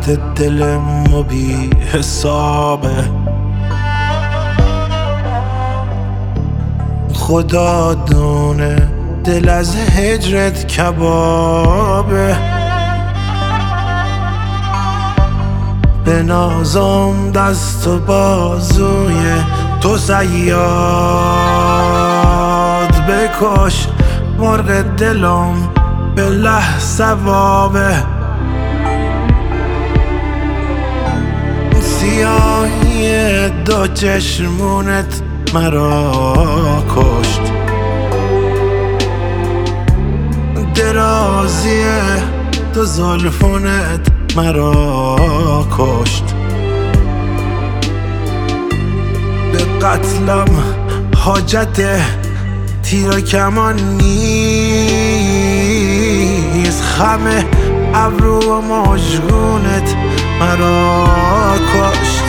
درد دل ما بی حسابه. خدا دونه دل از هجرت کبابه. به نازم دست و بازوی تو صیاد بکش مرغ دلم به لحظه وابه. سیاهی دو چشمونت مرا کشت، درازی دو زلفونت مرا کشت. به قتلم حاجت تیر و کمان نیست، خم ابرو و مژگونت مرا کشت.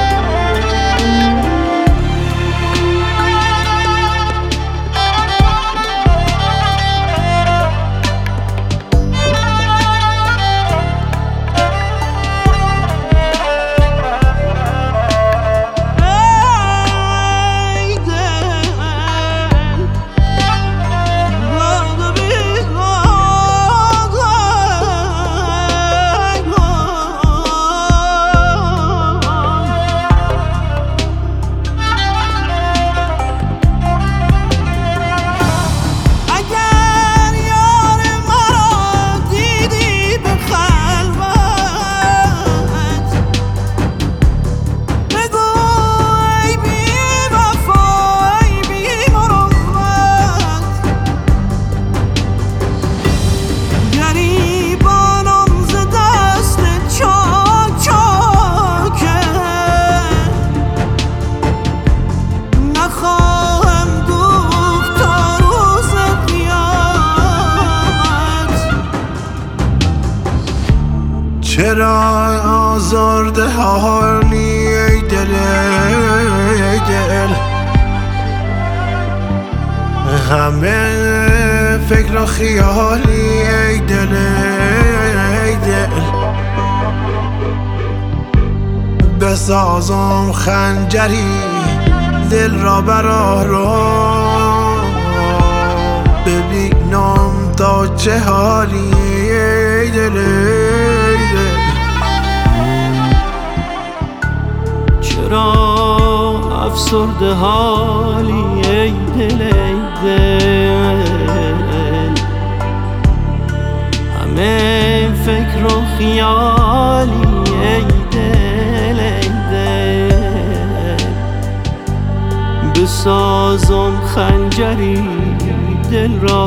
چرا آزرده حالی ای دل ای دل، همه فکر و خیالی ای دل ای دل. بسازم خنجری دل را برآرم، ببینم تا چه حالی ای دل ای دل. چرا افسرده حالی ای دل ای دل، همه فکر و خیالی ای دل ای دل. بسازم خنجری دل را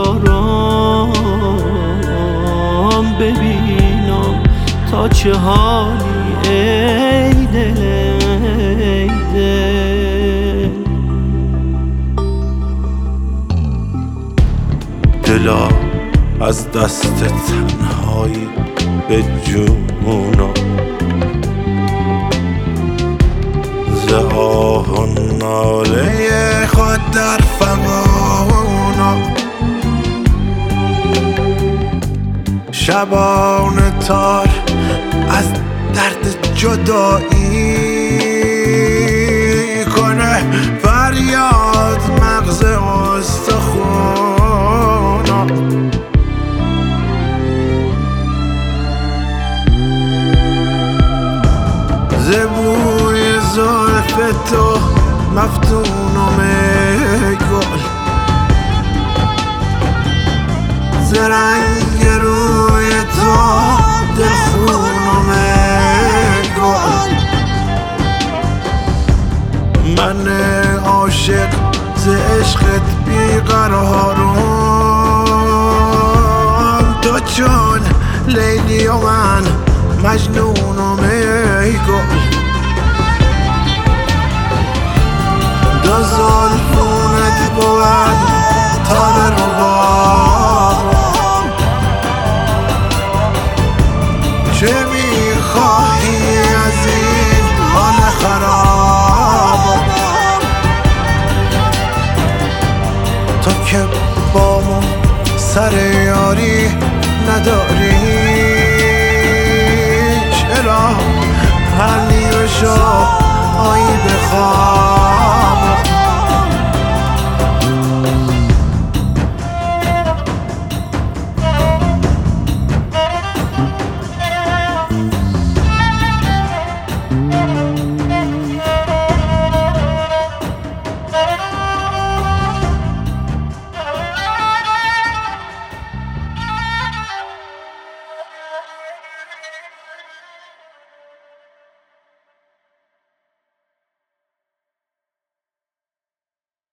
برآرم، ببینم تا چه حالی ای دل ای دل. دلا از دست تنهایی به جونم، ز آه و ناله خود در فغانم. شبان تار از درد جدایی کنه فریاد مغز استخونم. ز بوی زلف تو مفتونم ای گل، ز رنگ روی تو دلخونم ای گل. من عاشق ز عشقت بیقرارم، تو چون لیلی و من مجنونم ای گل. دو زلفونت بود تاب ربابم، چه میخواهی از این حال خرابم؟ تو که با ما سر یاری نداری،